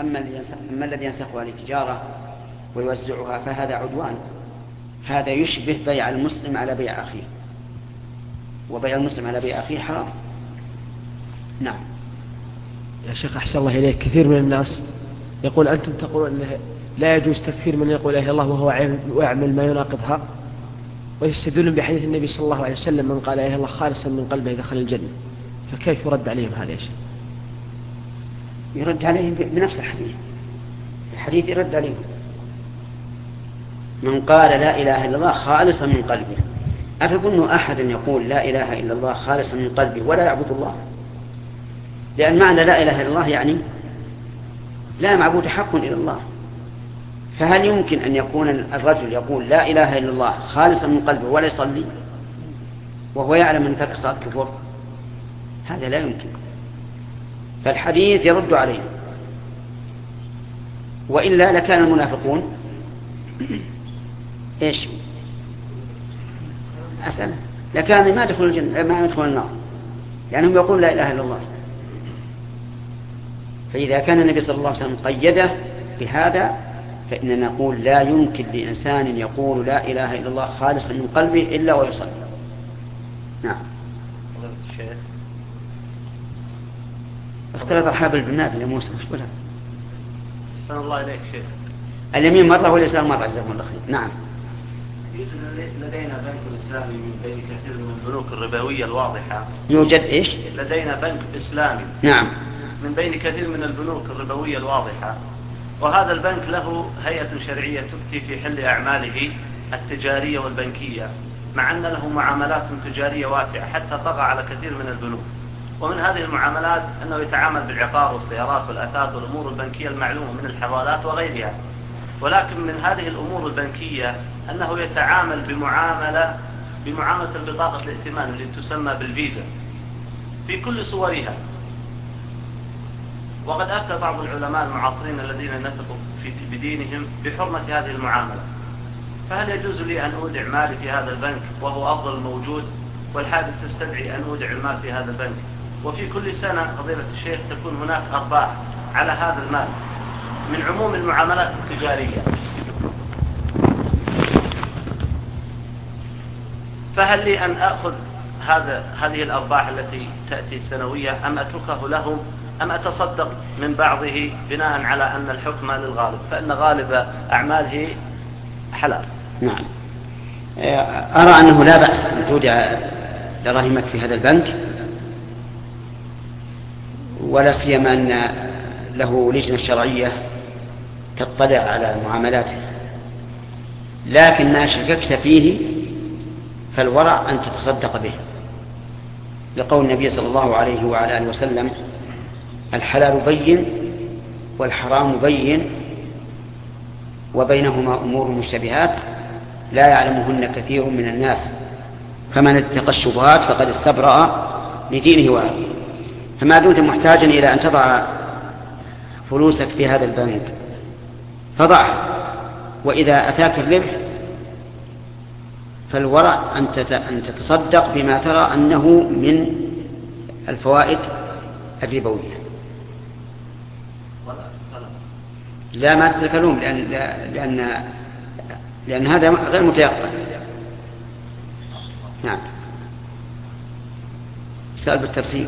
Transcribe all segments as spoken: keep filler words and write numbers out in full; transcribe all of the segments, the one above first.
أما أما الذي ينسخها للتجارة ويوزعها فهذا عدوان، هذا يشبه بيع المسلم على بيع أخيه، وبيع المسلم على بيع أخيه حرام. نعم. يا شيخ أحسن الله إليك، كثير من الناس يقول أنتم تقولون أنه لا يجوز تكفير من يقول إله الله وهو يعمل ما يناقضها، ويستدلون بحديث النبي صلى الله عليه وسلم من قال إله الله خالصا من قلبه دخل الجنة، فكيف يرد عليهم هذا يا شيخ؟ يرد عليهم بنفس الحديث، الحديث يرد عليهم من قال لا إله إلا الله خالصا من قلبه. أتظن أحدا يقول لا إله إلا الله خالصا من قلبه ولا يعبد الله؟ لأن معنى لا إله إلا الله يعني لا معبود حق إلا الله. فهل يمكن أن يكون الرجل يقول لا إله إلا الله خالصا من قلبه ولا يصلي وهو يعلم أن ترك الصلاة كفر؟ هذا لا يمكن. فالحديث يرد عليه، وإلا لكان المنافقون إيش أسأل لكان ما يدخل الجنة ما يدخل النار، لأنهم يقولون لا إله إلا الله. فإذا كان النبي صلى الله عليه وسلم قيده بهذا فإننا نقول لا يمكن لإنسان يقول لا إله إلا الله خالصا من قلبه إلا ويصلي. نعم. اختلط الحبل بالنافل يا موسى، مش بلها. أحسن الله إليك شيخ. اليمين مرة واليسار مرة، جزاكم الله خير. نعم. يوجد لدينا بنك إسلامي من بين كثير من البنوك الربوية الواضحة. يوجد إيش؟ لدينا بنك إسلامي. نعم. من بين كثير من البنوك الربوية الواضحة، وهذا البنك له هيئة شرعية تفتي في حل أعماله التجارية والبنكية، مع أن له معاملات تجارية واسعة حتى طغى على كثير من البنوك. ومن هذه المعاملات أنه يتعامل بالعقار والسيارات والأثاث والأمور البنكية المعلومة من الحوالات وغيرها. ولكن من هذه الأمور البنكية أنه يتعامل بمعاملة بمعاملة البطاقة الائتمان التي تسمى بالفيزا في كل صورها. وقد أفتى بعض العلماء المعاصرين الذين نثقوا في بدينهم بحرمة هذه المعاملة. فهل يجوز لي أن أودع مالي في هذا البنك وهو أفضل الموجود، والحاجة تستدعي أن أودع المال في هذا البنك، وفي كل سنة فضيلة الشيخ تكون هناك أرباح على هذا المال من عموم المعاملات التجارية؟ فهل لي أن أخذ هذا هذه الأرباح التي تأتي سنوية أم أتركه لهم أم أتصدق من بعضه بناء على أن الحكم للغالب، فإن غالب أعماله حلال؟ نعم. أرى أنه لا بأس أن تودع دراهمك في هذا البنك، ولا سيما أن له لجنة شرعية تطلع على معاملاته. لكن ما شككت فيه فالورع أن تتصدق به، لقول النبي صلى الله عليه وعلى آله وسلم: الحلال بين والحرام بين وبينهما أمور مشتبهات لا يعلمهن كثير من الناس، فمن اتقى الشبهات فقد استبرأ لدينه وعرضه. فما دمت محتاجا إلى أن تضع فلوسك في هذا البنك فضعها، وإذا أتاك الربح فالورع أن تتصدق بما ترى أنه من الفوائد الربوية. لا ما تتكلم لأن, لأن, لأن هذا غير متيقن. نعم. سأل بالتفسير.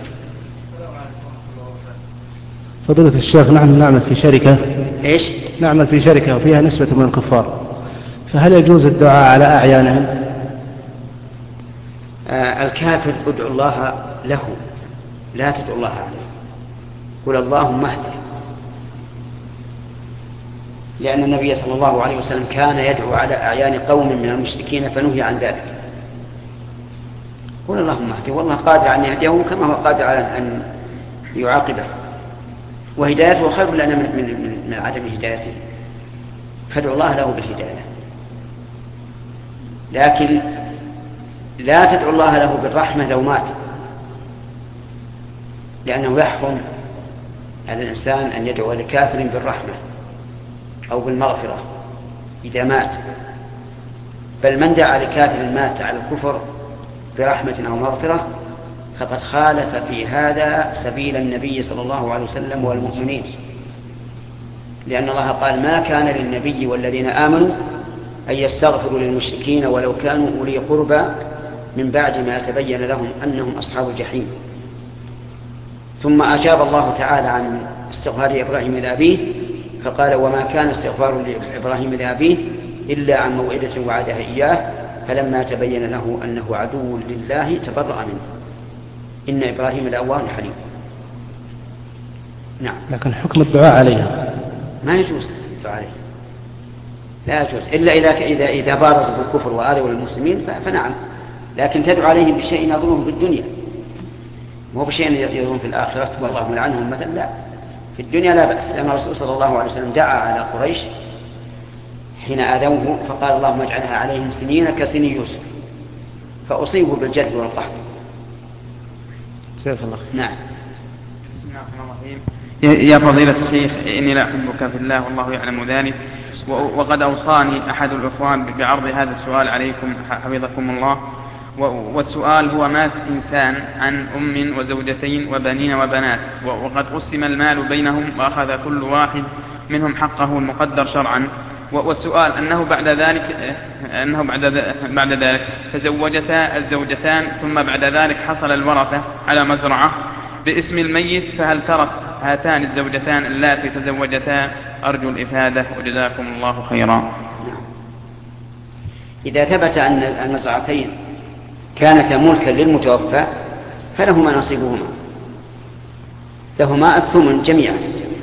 فضيلة الشيخ، نحن نعمل في شركة إيش؟ نعمل في شركة وفيها نسبة من الكفار، فهل يجوز الدعاء على أعيانهم؟ آه الكافر ادعو الله له، لا تدعو الله عليه. قل اللهم اهده، لأن النبي صلى الله عليه وسلم كان يدعو على أعيان قوم من المشركين فنهي عن ذلك. قل اللهم اهده، والله قادر أن يهديه كما هو قادر على أن يعاقبه، وهدايته خير لنا من, من, من, من عدم هدايته، فادعو الله له بالهداية. لكن لا تدعو الله له بالرحمة لو مات، لأنه يحرم على الإنسان أن يدعو لكافر بالرحمة أو بالمغفرة إذا مات. بل من دعا لكافر مات على الكفر برحمة أو مغفرة فقد خالف في هذا سبيل النبي صلى الله عليه وسلم والمؤمنين. لأن الله قال ما كان للنبي والذين آمنوا أن يستغفروا للمشركين ولو كانوا أولي قربى من بعد ما تبين لهم أنهم أصحاب الجحيم. ثم أجاب الله تعالى عن استغفار إبراهيم لأبيه فقال وما كان استغفار إبراهيم لأبيه إلا عن موعدة وعدها إياه فلما تبين له أنه عدو لله تبرأ منه إن إبراهيم لأواه حليم. نعم. لكن حكم الدعاء عليها ما يجوز الدعاء عليه، لا يجوز إلا إذا إذا إذا بارزوا بالكفر وآذوا المسلمين فنعم، لكن تدعو عليهم بشيء يضرهم في الدنيا مو بشيء يضرهم في الآخرة والله ملعنهم مثلا، لا، في الدنيا لا بأس. لأن الرسول صلى الله عليه وسلم دعا على قريش حين آذوه فقال اللهم اجعلها عليهم سنين كسن يوسف فأصيبوا بالجد والقحط. نعم. بسم الله الرحمن الرحيم. يا فضيلة الشيخ إني لا أحبك في الله والله يعلم ذلك، وقد أوصاني أحد الأخوان بعرض هذا السؤال عليكم حفظكم الله، والسؤال هو مات إنسان عن أم وزوجتين وبنين وبنات وقد قسم المال بينهم وأخذ كل واحد منهم حقه المقدر شرعا، والسؤال أنه بعد ذلك أنه بعد بعد ذلك تزوجتا الزوجتان ثم بعد ذلك حصل الورثة على مزرعة باسم الميت، فهل ترك هاتان الزوجتان اللاتي تزوجتا؟ أرجو الإفادة وجزاكم الله خيرا. إذا ثبت أن المزرعتين كانتا ملكا للمتوفى فلهما نصيبهما، لهما الثمن جميعا،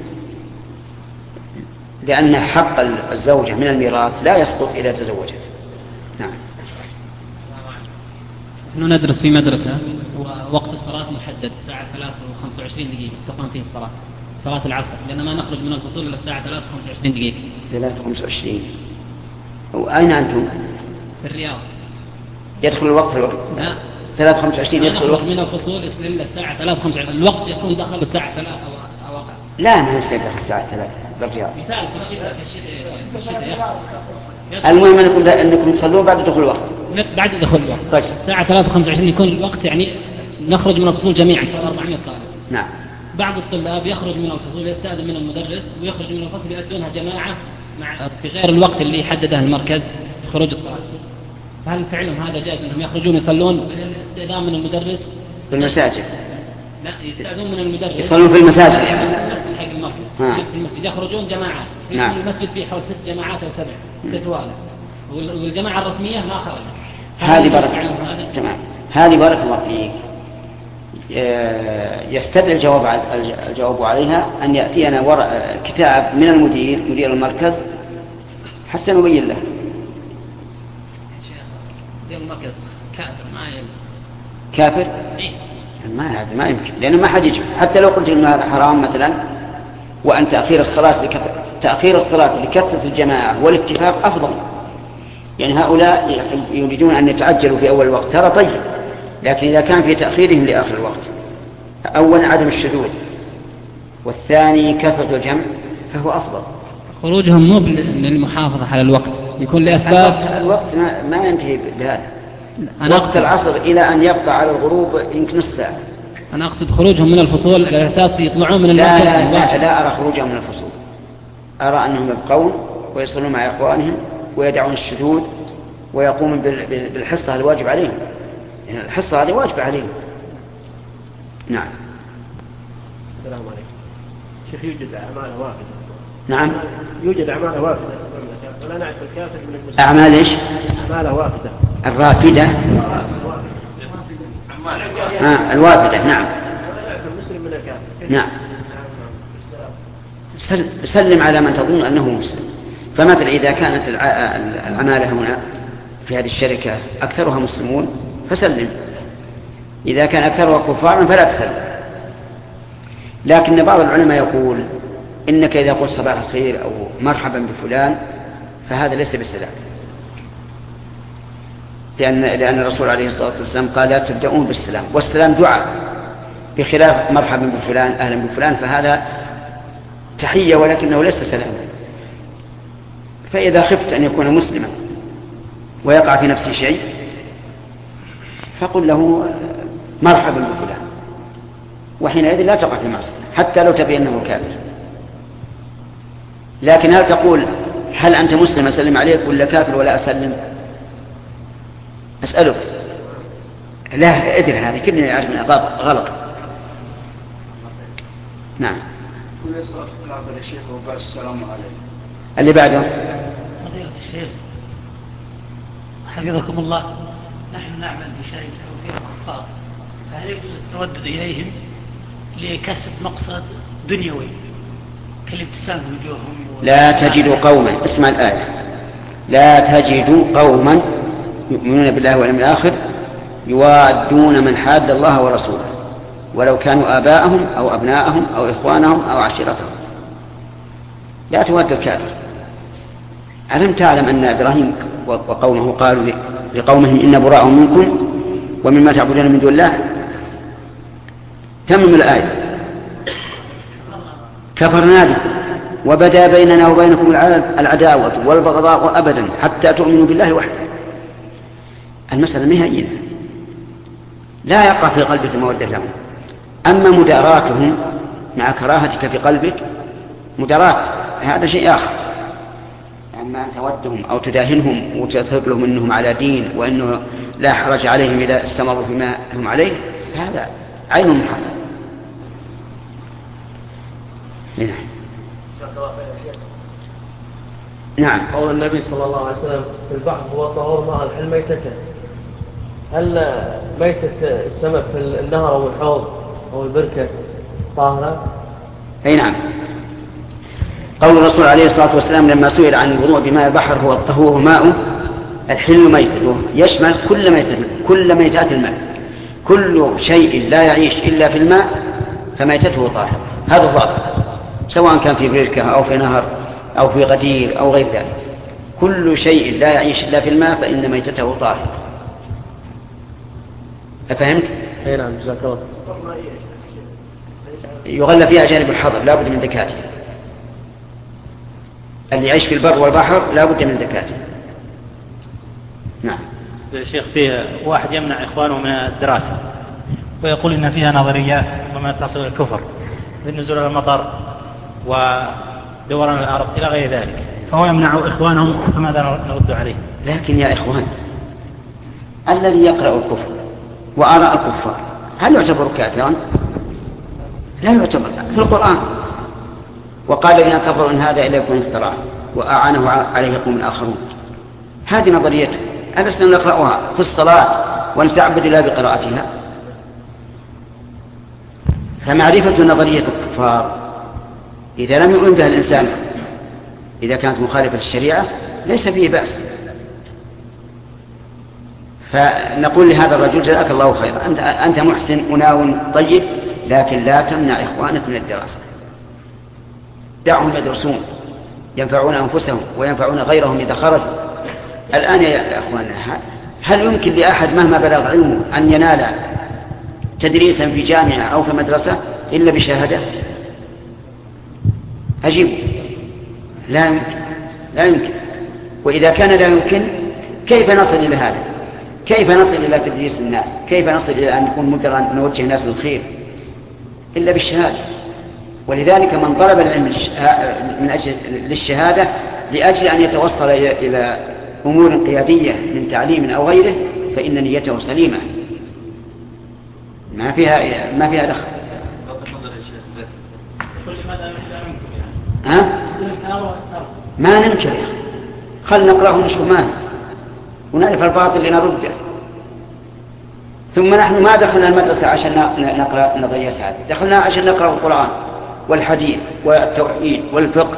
لأن حق الزوجة من الميراث لا يسقط إذا تزوجت. نعم. نحن ندرس في مدرسة ووقت الصلاة محدد الساعة ثلاثة وخمسة وعشرين دقيقة تقام فيه الصلاة، صلاة العصر، لأن ما نخرج من الفصول إلى الساعة ثلاثة وخمسة وعشرين دقيقة. ثلاثة وخمسة وعشرين. وأين أنتم؟ في الرياض. يدخل الوقت الوقت؟ لا. ثلاثة وخمسة وعشرين يدخل الوقت. من الفصول إلى الساعة ثلاثة وخمسة وعشرين، الوقت يكون دخل الساعة ثلاثة أو أو لا ما يصير دخل الساعة ثلاثة بالرياض. مثال في الشتاء في الشتاء في الشتاء المهم أنكم أنكم تصلون بعد دخول الوقت. بعد دخول الوقت. طيب. الساعة ثلاثة وخمسة وعشرين يكون الوقت، يعني نخرج من الفصول جميعا أربعمائة طالب. نعم. بعض الطلاب يخرج من الفصول يستأذن من المدرس ويخرج من الفصل يؤدونها جماعة مع في غير الوقت اللي حدده المركز خروج الصلاة. فهل فعلهم هذا جائز أنهم يخرجون يصلون استئذان من المدرس في المساجد؟ لا، يستأذنون من المدرس يصلون في المساجد. المسجد حق المركز. في المسجد يخرجون جماعات. نعم. المسجد فيه حول ست جماعات أو سبع ستوالة، والجماعة الرسمية ما خرجت. هذه بارك تمام. هذه بارك الله فيك. يستدعي الجواب الجواب عليها أن يأتينا ورق كتاب من المدير مدير المركز حتى نبين له. مدير المركز كافر ما يمكن. كافر؟ إيه؟ ما هذا ما يمكن، لأنه ما حد يجب. حتى لو قلت إنه هذا حرام مثلا، وأن تأخير الصلاة لكثرة تأخير الصلاة لكثرة الجماعة والاتفاق أفضل. يعني هؤلاء يريدون أن يتعجلوا في أول الوقت، ترى طيب، لكن إذا كان في تأخيرهم لآخر الوقت، أولا عدم الشذوذ، والثاني كثرة الجمع، فهو أفضل. خروجهم مو للمحافظة على الوقت، يكون لأسباب. الوقت ما, ما ينتهي بهذا. أنا وقت العصر إلى أن يبقى على الغروب يمكن نص ساعة. أنا أقصد خروجهم من الفصول على أساس يطلعون من المركز. لا لا, لا, لا أرى خروجهم من الفصول، أرى أنهم يبقون ويصلون مع إخوانهم ويدعون الشذوذ ويقومون بالحصة الواجب عليهم، يعني الحصة هذه واجب عليهم. نعم. السلام عليكم. شيخ يوجد أعمال وافدة. نعم. يوجد أعمال وافدة ولا نعرف الكافر من المسلم. أعمال إيش؟ أعمال وافدة. الرافدة. آه الوافدة. نعم. المسلم من الكافر. نعم. سلم على من تظن أنه مسلم. فمثلا إذا كانت العمالة هنا في هذه الشركة أكثرها مسلمون فسلم، إذا كان أكثرها كفارا فلا تسلم. لكن بعض العلماء يقول إنك إذا قلت صباح الخير أو مرحبا بفلان فهذا ليس بسلام، لأن, لأن الرسول عليه الصلاة والسلام قال لا تبدأون بالسلام، والسلام دعاء، بخلاف مرحبا بفلان أهلا بفلان فهذا تحية ولكنه ليس سلاما. فإذا خفت أن يكون مسلما ويقع في نفسه شيء فقل له مرحبا بفلان، وحينئذ لا تقع في المعصية حتى لو تبين أنه كافر. لكن هل تقول هل أنت مسلم أسلم عليك ولا كافر ولا أسلم؟ أسألك. لا أدري هذه كلنا يعرف من غلط. نعم. اللي بعده. فضيلة الشيخ حفظكم الله، نحن نعمل بشركة وفيها كفار، فهل يجوز التردد إليهم لكسب مقصد دنيوي كالابتسام وجوههم؟ لا تجد قوما، اسمع الآية، لا تجد قوما يؤمنون بالله واليوم الآخر يوادون من حاد الله ورسوله ولو كانوا آباءهم أو أبناءهم أو إخوانهم أو عشيرتهم. لا تود الكافر. ألم تعلم أن إبراهيم وقومه قالوا لقومهم إن براء منكم ومما تعبدون من دون الله؟ تمم الآية. كفرنا به وبدا بيننا وبينكم العداوة والبغضاء أبدا حتى تؤمنوا بالله وحده. المسألة نهائية، لا يقع في قلبك مودة لهم. أما مداراتهم مع كراهتك في قلبك مدارات، هذا شيء آخر. أما أن تودهم أو تداهنهم وتذهب لهم أنهم على دين وأنه لا حرج عليهم إذا استمروا فيما هم عليه، هذا عين محرم. نعم. قول النبي صلى الله عليه وسلم في البحر هو طهور ماء الحل ميتته، هل ميتة السمك في النهر أو الحوض أو البركة طاهرة؟ أي نعم. قول الرسول عليه الصلاة والسلام لما سئل عن الوضوء بماء البحر هو الطهور ماء الحل ميتته، يشمل كل ميتة، كل ميتات الماء، كل شيء لا يعيش إلا في الماء فميتته طاهر. هذا الظاهر، سواء كان في بركة أو في نهر أو في غدير أو غير ذلك، كل شيء لا يعيش إلا في الماء فإن ميتته طاهر. أفهمت؟ أي نعم. جزاك الله. يغلى فيها جانب الحظر، لا بد من ذكاته. اللي يعيش في البر والبحر لا بد من ذكاته. نعم. يا شيخ، فيه واحد يمنع إخوانه من الدراسة ويقول إن فيها نظريات وما تصل الكفر بالنزول على المطر ودوران الأرض إلى غير ذلك، فهو يمنع إخوانهم، فماذا نرد عليه؟ لكن يا إخوان، الذي يقرأ الكفر وآراء الكفار هل يعتبر كافرا؟ لا يعتبر. في القرآن وقال الذين كفروا إن هذا إلا يكون افتراء وأعانه عليه قوم آخرون. هذه نظريته، ألسنا نقرأها في الصلاة ونتعبد الله بقراءتها؟ فمعرفة نظرية الكفار إذا لم يؤمن بها الإنسان، إذا كانت مخالفة الشريعة، ليس فيه بأس. فنقول لهذا الرجل جزاك الله خيرا، أنت, أنت محسن وناو طيب، لكن لا تمنع إخوانك من الدراسة، دعهم يدرسون ينفعون أنفسهم وينفعون غيرهم إذا خرجوا. الآن يا أخواننا، هل يمكن لأحد مهما بلغ علمه أن ينال تدريسا في جامعة أو في مدرسة إلا بشهادة؟ أجيب لا يمكن. لا يمكن. وإذا كان لا يمكن، كيف نصل إلى هذا؟ كيف نصل إلى تدريس الناس؟ كيف نصل إلى أن نكون مدرا نوجه الناس للخير إلا بالشهادة؟ ولذلك من طلب العلم من أجل للشهادة لأجل أن يتوصل إلى أمور قيادية من تعليم أو غيره فإن نيته سليمة، ما فيها ما فيها دخل. ها؟ ما ننكر، خل نقرأه ونشوف ما ونعرف الباطل لنرده. ثم نحن ما دخلنا المدرسة عشان نقرأ نظريات هذه، دخلنا عشان نقرأ القرآن والحديث والتوحيد والفقه.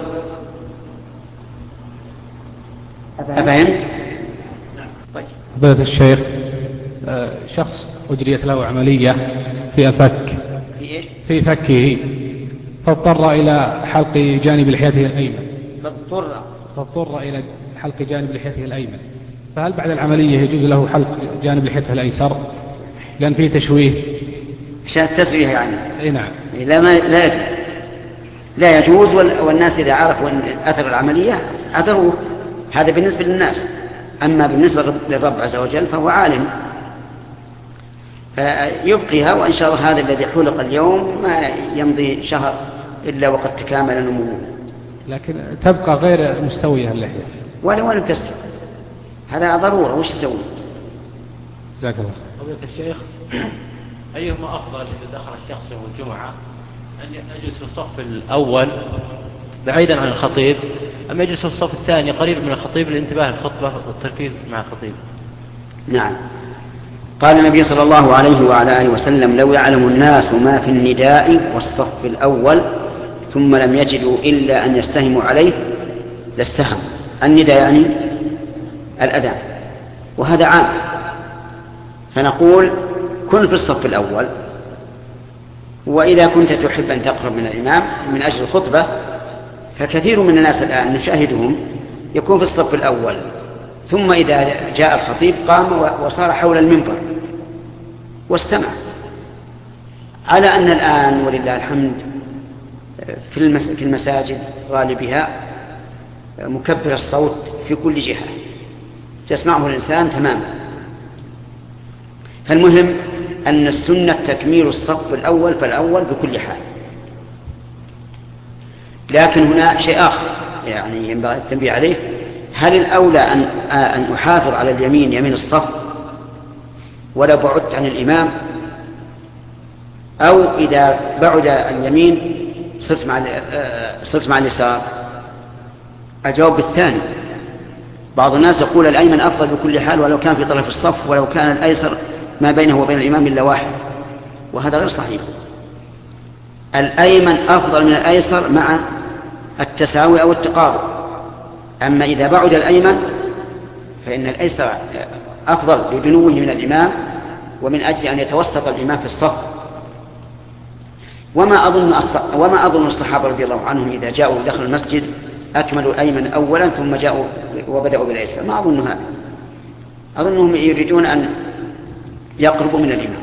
أفهمت؟ طيب. فضيلة الشيخ، شخص أجريت له عملية في أفك في فكه، فاضطر إلى حلق جانب لحيته الأيمن. فاضطر فاضطر إلى حلق جانب لحيته الأيمن، فهل بعد العملية يجوز له حلق جانب لحيته الأيسر؟ لأن فيه تشويه. عشان التسويه يعني. أي نعم. لا ما لا يجوز. لا يجوز، والناس إذا عرفوا أثر العملية أثروه. هذا بالنسبة للناس. أما بالنسبة للرب عز وجل فهو عالم، فيبقيها. وإن شاء الله هذا الذي حلق اليوم ما يمضي شهر إلا وقد تكامل نموه. لكن تبقى غير مستوية اللحية. ولا ولا تستوي، هذا ضرورة. وش تسوي؟ جزاك الله. فضيلة الشيخ، أيهما أفضل إذا دخل الشخص يوم الجمعة أن يجلس في الصف الأول بعيدا عن الخطيب، أم يجلس في الصف الثاني قريب من الخطيب للانتباه للخطبة والتركيز مع الخطيب؟ نعم. قال النبي صلى الله عليه وعلى آله وسلم: لو يعلم الناس ما في النداء والصف الأول ثم لم يجدوا إلا أن يستهموا عليه لاستهموا. النداء يعني الأذان، وهذا عام، فنقول كن في الصف الأول، وإذا كنت تحب أن تقرب من الإمام من أجل الخطبة، فكثير من الناس الآن نشاهدهم يكون في الصف الأول، ثم إذا جاء الخطيب قام وصار حول المنبر واستمع. على أن الآن ولله الحمد في المساجد غالبها مكبر الصوت في كل جهة تسمعه الإنسان تماما. فالمهم أن السنة تكميل الصف الأول فالأول بكل حال. لكن هنا شيء آخر يعني ينبغي التنبيه عليه: هل الأولى أن أن أحافظ على اليمين يمين الصف ولا بعدت عن الإمام، أو إذا بعد اليمين صرت مع صرت مع اليسار؟ أجاوب بالثاني. بعض الناس يقول الأيمن أفضل بكل حال ولو كان في طرف الصف، ولو كان الأيسر ما بينه وبين الإمام إلا واحد، وهذا غير صحيح. الأيمن أفضل من الأيسر مع التساوي أو التقارب. أما إذا بعد الأيمن فإن الأيسر أفضل لدنوه من الإمام ومن أجل أن يتوسط الإمام في الصف. وما أظن وما أظن الصحابة رضي الله عنهم إذا جاءوا دخل المسجد أكملوا الأيمن أولا ثم جاءوا وبدأوا بالأيسر، ما أظن هذا. أظنهم يريدون أن يقربوا من الإمام.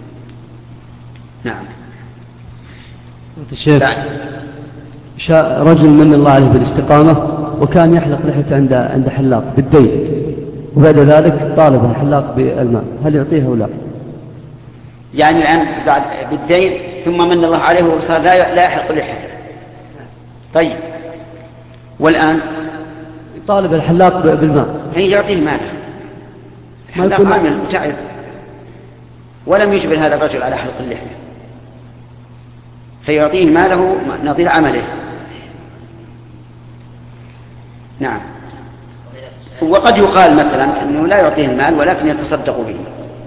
نعم. الشيخ، رجل من الله عليه بالاستقامة وكان يحلق لحيته عند عند حلاق بالدين، وبعد ذلك طالب الحلاق بالماء، هل يعطيه أو لا؟ يعني الآن بعد بالدين ثم من الله عليه وصار لا لا يحلق لحيته. طيب، والآن طالب الحلاق بالماء هي يعطيه ماله. الحلاق عامل متعب ولم يجبر هذا الرجل على حلق اللحية، فيعطيه ماله نظير عمله. نعم. وقد يقال مثلا أنه لا يعطيه المال ولكن يتصدق به،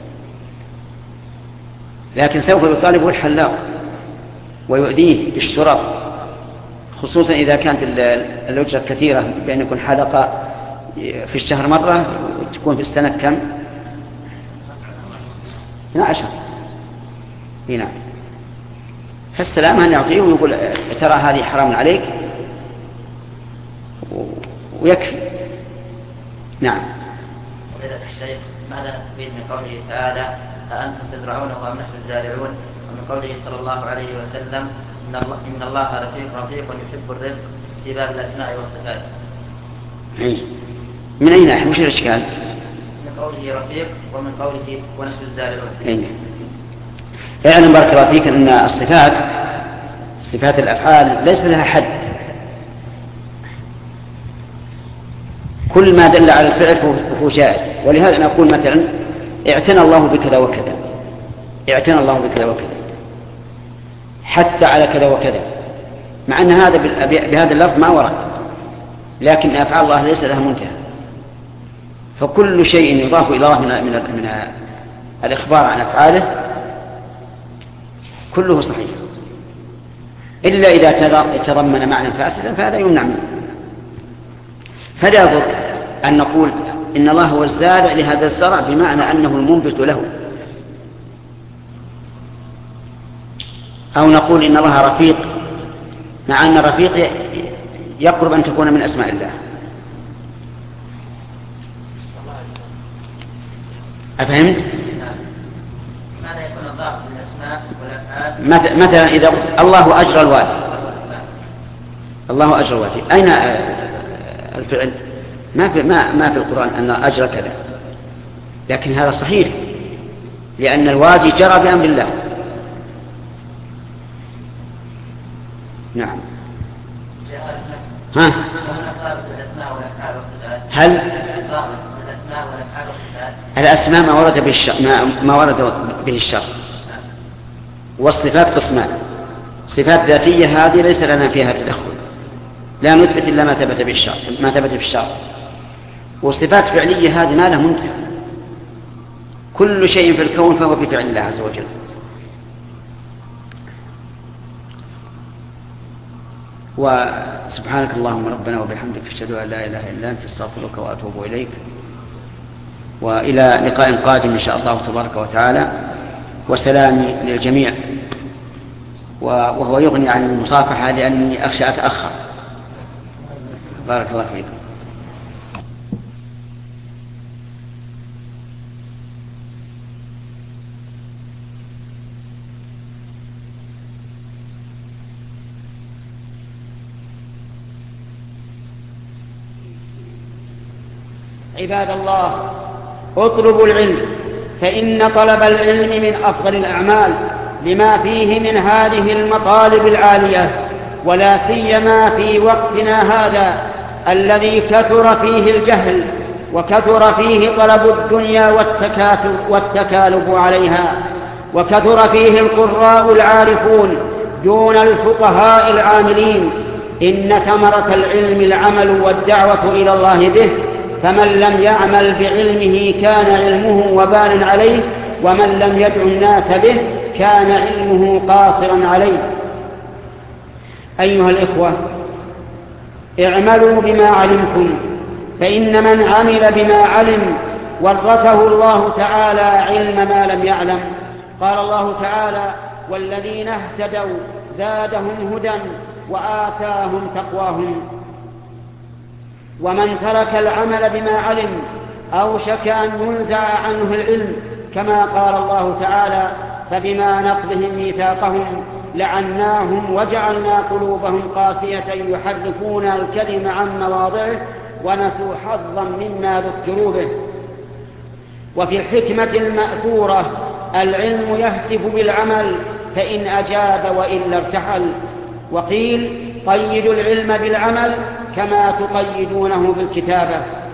لكن سوف يطالبه الحلاق ويؤذيه بالشرط، خصوصا إذا كانت الأجرة كثيرة، بأن يكون حلقة في الشهر مرة وتكون في السنة كم؟ اثنا عشر. هنا فالسلام أن يعطيه ويقول ترى هذه حرام عليك ويكفي. نعم. فضيلة الشيخ، ماذا نستفيد من قوله تعالى أأنتم تزرعونه أم نحن الزارعون، ومن قوله صلى الله عليه وسلم إن الله, إن الله رفيق رفيق يحب الرفق في باب الأسماء والصفات؟ من أين نحن؟ وش الإشكال؟ من قوله رفيق ومن قوله ونحن الزارعون. أين؟ اعلم بارك الله فيك أن الصفات صفات الأفعال ليس لها حد، كل ما دل على الفعل فهو جائز. ولهذا نقول مثلا اعتنى الله بكذا وكذا، اعتنى الله بكذا وكذا، حتى على كذا وكذا، مع أن هذا بهذا اللفظ ما ورد، لكن أفعال الله ليس لها منتهى. فكل شيء يضاف إلى الله من, من, من الإخبار عن أفعاله كله صحيح، إلا إذا تضمن معنى فاسدا فهذا يمنع منه. فلا يضر أن نقول إن الله هو الزارع لهذا الزرع بمعنى أنه المنبت له، أو نقول إن الله رفيق، مع أن الرفيق يقرب أن تكون من أسماء الله. أفهمت؟ ماذا يكون الضعف من الأسماء والأفعال؟ مثلا إذا قلت الله أجرى الوادي، الله أجرى الوادي، أين الفعل؟ ما في ما ما في القرآن أن أجرى كذا، لكن هذا صحيح لأن الوادي جرى بأمر الله. في نعم. ها؟ هل الأسماء ما ورد به الشر ما, ما ورد به الشر، والصفات قسمان. صفات ذاتية هذه ليس لنا فيها تدخل، لا نثبت إلا ما ثبت به الشر ما ثبت في الشر. وصفات فعلية هذه ما لها منتهى، كل شيء في الكون فهو بفعل الله عز وجل. وسبحانك اللهم ربنا وبحمدك أشهد أن لا إله إلا أنت أستغفرك وأتوب إليك، وإلى لقاء قادم إن شاء الله تبارك وتعالى، وسلامي للجميع. وهو يغني عن المصافحة لأني أخشى أتأخر. بارك الله فيكم. عباد الله، اطلبوا العلم، فإن طلب العلم من أفضل الأعمال لما فيه من هذه المطالب العالية، ولا سيما في وقتنا هذا الذي كثر فيه الجهل وكثر فيه طلب الدنيا والتكالب عليها، وكثر فيه القراء العارفون دون الفقهاء العاملين. إن ثمرة العلم العمل والدعوة إلى الله به، فمن لم يعمل بعلمه كان علمه وبال عليه، ومن لم يدع الناس به كان علمه قاصرا عليه. أيها الإخوة، اعملوا بما علمتم، فإن من عمل بما علم ورثه الله تعالى علم ما لم يعلم. قال الله تعالى: والذين اهتدوا زادهم هدى وآتاهم تقواهم. ومن ترك العمل بما علم أوشك أن ينزع عنه العلم، كما قال الله تعالى: فبما نقضهم ميثاقهم لعناهم وجعلنا قلوبهم قاسية يحرفون الكلم عن مواضعه ونسوا حظا مما ذكروا به. وفي الحكمة المأثورة: العلم يهتف بالعمل فإن أجاب وإلا ارتحل. وقيل: قيدوا العلم بالعمل كما تقيدونه بالكتابة.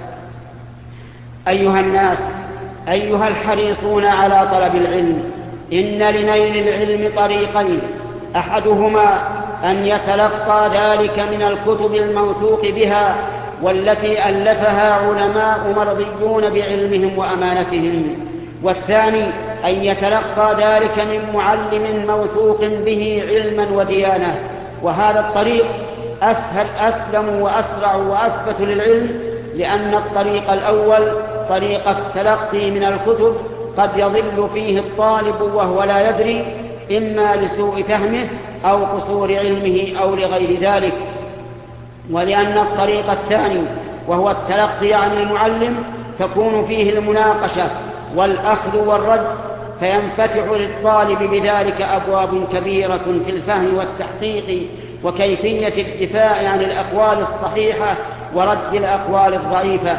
أيها الناس، أيها الحريصون على طلب العلم، إن لنيل العلم طريقين: أحدهما أن يتلقى ذلك من الكتب الموثوق بها والتي ألفها علماء مرضيون بعلمهم وأمانتهم، والثاني أن يتلقى ذلك من معلم موثوق به علما وديانة. وهذا الطريق أسهل أسلم وأسرع وأثبت للعلم، لأن الطريق الأول طريق التلقي من الكتب قد يضل فيه الطالب وهو لا يدري، إما لسوء فهمه أو قصور علمه أو لغير ذلك. ولأن الطريق الثاني وهو التلقي عن المعلم تكون فيه المناقشة والأخذ والرد، فينفتح للطالب بذلك أبواب كبيرة في الفهم والتحقيق وكيفية الدفاع عن الأقوال الصحيحة ورد الأقوال الضعيفة.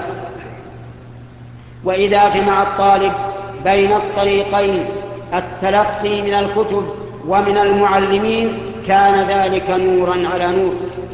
وإذا جمع الطالب بين الطريقين، التلقي من الكتب ومن المعلمين، كان ذلك نورا على نور.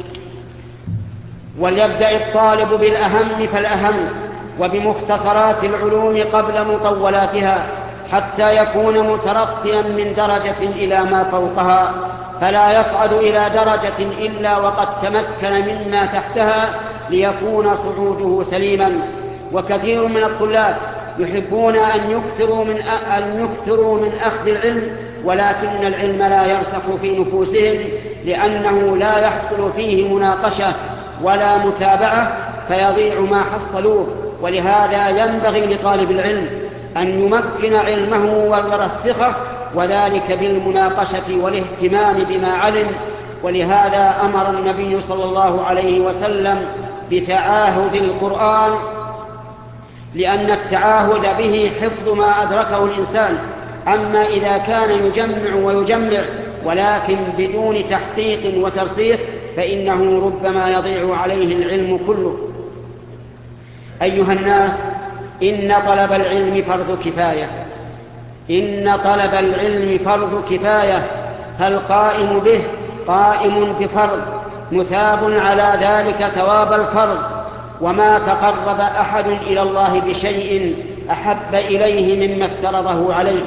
وليبدأ الطالب بالأهم فالأهم، وبمختصرات العلوم قبل مطولاتها، حتى يكون مترقيا من درجة إلى ما فوقها، فلا يصعد إلى درجة إلا وقد تمكن مما تحتها ليكون صعوده سليما. وكثير من الطلاب يحبون أن يكثروا من أن يكثروا من أخذ العلم، ولكن العلم لا يرسخ في نفوسهم، لأنه لا يحصل فيه مناقشة ولا متابعة، فيضيع ما حصلوه. ولهذا ينبغي لطالب العلم أن يمكن علمه ويرسخه، وذلك بالمناقشة والاهتمام بما علم. ولهذا أمر النبي صلى الله عليه وسلم بتعاهد القرآن، لأن التعاهد به حفظ ما أدركه الإنسان. أما إذا كان يجمع ويجمع ولكن بدون تحقيق وترسيخ، فإنه ربما يضيع عليه العلم كله. أيها الناس، إن طلب العلم فرض كفاية، إن طلب العلم فرض كفاية، فالقائم به قائم بفرض مثاب على ذلك ثواب الفرض، وما تقرب أحد إلى الله بشيء أحب إليه مما افترضه عليه.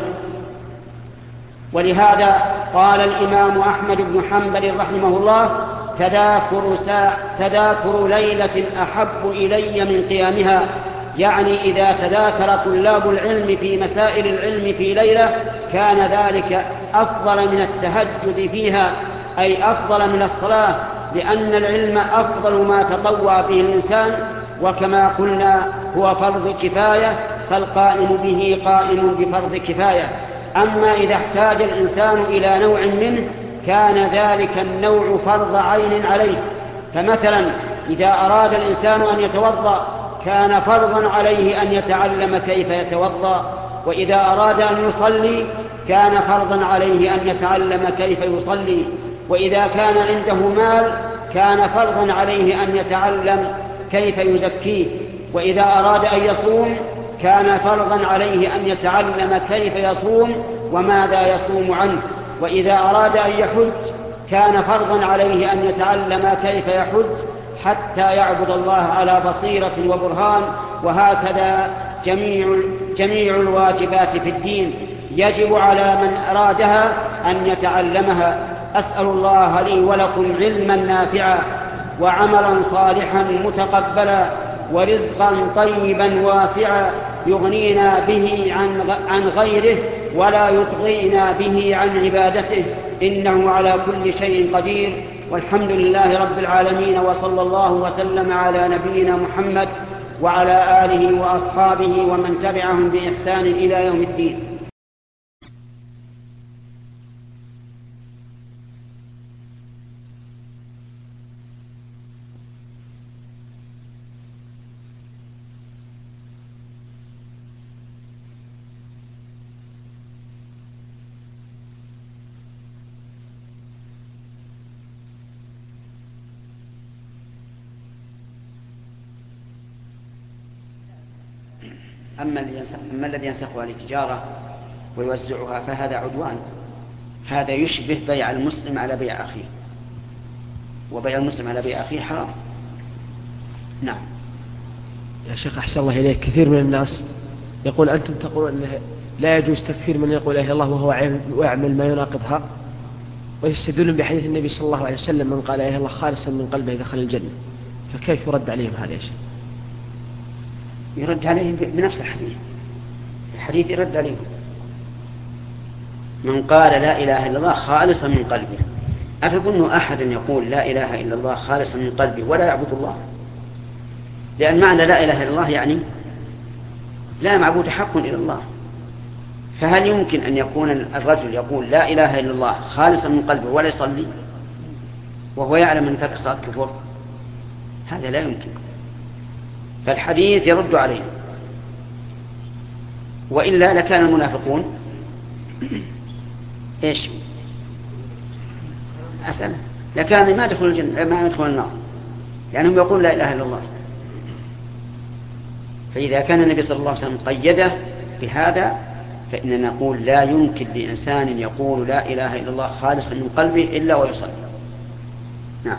ولهذا قال الإمام أحمد بن حنبل رحمه الله: تذاكر, ساعة تذاكر ليلة أحب إلي من قيامها، يعني إذا تذاكر طلاب العلم في مسائل العلم في ليلة كان ذلك أفضل من التهجد فيها، أي أفضل من الصلاة، لأن العلم أفضل ما تطوع به الإنسان، وكما قلنا هو فرض كفاية، فالقائم به قائم بفرض كفاية. أما إذا احتاج الإنسان إلى نوع منه كان ذلك النوع فرض عين عليه. فمثلا إذا أراد الإنسان أن يتوضأ كان فرضا عليه أن يتعلم كيف يتوضأ، وإذا أراد أن يصلي كان فرضا عليه أن يتعلم كيف يصلي، وإذا كان عنده مال كان فرضا عليه أن يتعلم كيف يزكيه، وإذا أراد أن يصوم كان فرضا عليه أن يتعلم كيف يصوم وماذا يصوم عنه، وإذا أراد أن يحج كان فرضا عليه أن يتعلم كيف يحج حتى يعبد الله على بصيرة وبرهان. وهكذا جميع, جميع الواجبات في الدين يجب على من أرادها أن يتعلمها. أسأل الله لي ولكم علما نافعا وعملا صالحا متقبلا ورزقا طيبا واسعا يغنينا به عن غيره ولا يطغينا به عن عبادته، إنه على كل شيء قدير. والحمد لله رب العالمين، وصلى الله وسلم على نبينا محمد وعلى آله وأصحابه ومن تبعهم بإحسان إلى يوم الدين. أما الذي ينسخها للتجارة ويوزعها فهذا عدوان، هذا يشبه بيع المسلم على بيع أخيه، وبيع المسلم على بيع أخيه حرام. نعم. يا شيخ أحسن الله إليك، كثير من الناس يقول أنتم تقولون أنه لا يجوز تكفير من يقول إله الله وهو يعمل ما يناقضها، ويستدلون بحديث النبي صلى الله عليه وسلم: من قال إله الله خالصا من قلبه دخل الجنة. فكيف يرد عليهم هذا يا شيخ؟ يرد عليهم بنفس الحديث، الحديث يرد عليهم: من قال لا إله إلا الله خالصا من قلبه. أتظن أحدا يقول لا إله إلا الله خالصا من قلبه ولا يعبد الله؟ لأن معنى لا إله إلا الله يعني لا معبود حق إلا الله. فهل يمكن أن يكون الرجل يقول لا إله إلا الله خالصا من قلبه ولا يصلي وهو يعلم أن ترك الصلاة كفر؟ هذا لا يمكن. فالحديث يرد عليه، وإلا لكان المنافقون إيش أسأل لكان ما يدخل الجنة ما يدخل النار، لأنهم يعني يقولون لا إله إلا الله. فإذا كان النبي صلى الله عليه وسلم قيده بهذا فإننا نقول لا يمكن لإنسان يقول لا إله إلا الله خالصا من قلبه إلا ويصلي. نعم.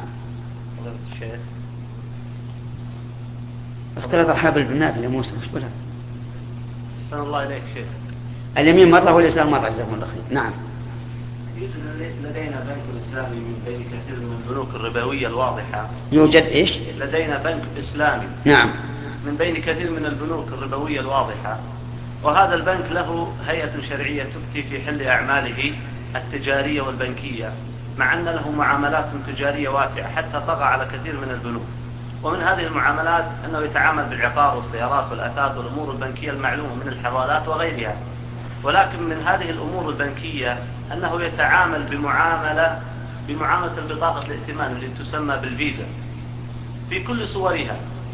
اختلط الحبل بالنابل يا موسى، مش بلها. أحسن الله إليك شيخ. اليمين مرة واليسار مرة، جزاكم الله خير. نعم. يوجد لدينا بنك إسلامي من بين كثير من البنوك الربوية الواضحة. يوجد إيش؟ لدينا بنك إسلامي. نعم. من بين كثير من البنوك الربوية الواضحة، وهذا البنك له هيئة شرعية تفتي في حل أعماله التجارية والبنكية، مع أن له معاملات تجارية واسعة حتى طغى على كثير من البنوك. ومن هذه المعاملات أنه يتعامل بالعقار والسيارات والأثاث والأمور البنكية المعلومة من الحوالات وغيرها. ولكن من هذه الأمور البنكية أنه يتعامل بمعاملة بمعاملة البطاقة الائتمان اللي تسمى بالفيزا في كل صورها.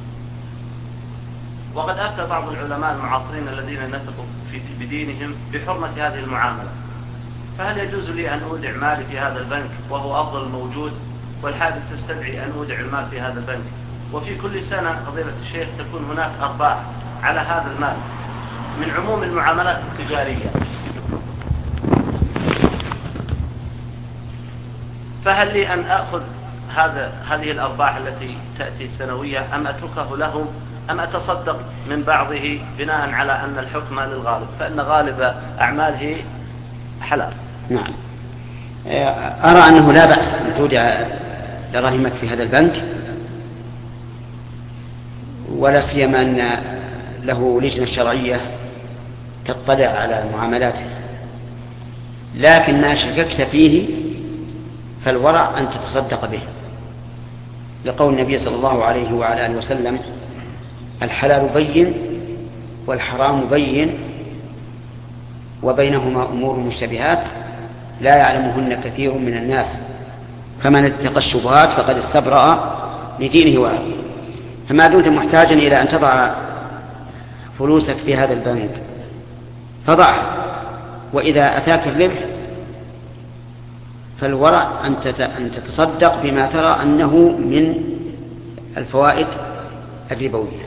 وقد أفتى بعض العلماء المعاصرين الذين نثقوا في بدينهم بحرمة هذه المعاملة. فهل يجوز لي أن أودع مالي في هذا البنك وهو أفضل موجود، والحاجة تستدعي أن أودع المال في هذا البنك، وفي كل سنة فضيلة الشيخ تكون هناك أرباح على هذا المال من عموم المعاملات التجارية؟ فهل لي أن أخذ هذا هذه الأرباح التي تأتي السنوية أم أتركه لهم أم أتصدق من بعضه بناء على أن الحكم للغالب، فإن غالب أعماله حلال. نعم. أرى أنه لا بأس أن تودع دراهمك في هذا البنك، ولا سيما أن له لجنة شرعية تطلع على معاملاته، لكن ما شككت فيه فالورع أن تتصدق به، لقول النبي صلى الله عليه وعلى آله وسلم: الحلال بين والحرام بين وبينهما أمور مشتبهات لا يعلمهن كثير من الناس، فمن اتقى الشبهات فقد استبرأ لدينه وعرضه. فما دمت محتاجا إلى أن تضع فلوسك في هذا البنك فضعها، وإذا أتاك الربح فالورع أن تتصدق بما ترى أنه من الفوائد الربوية.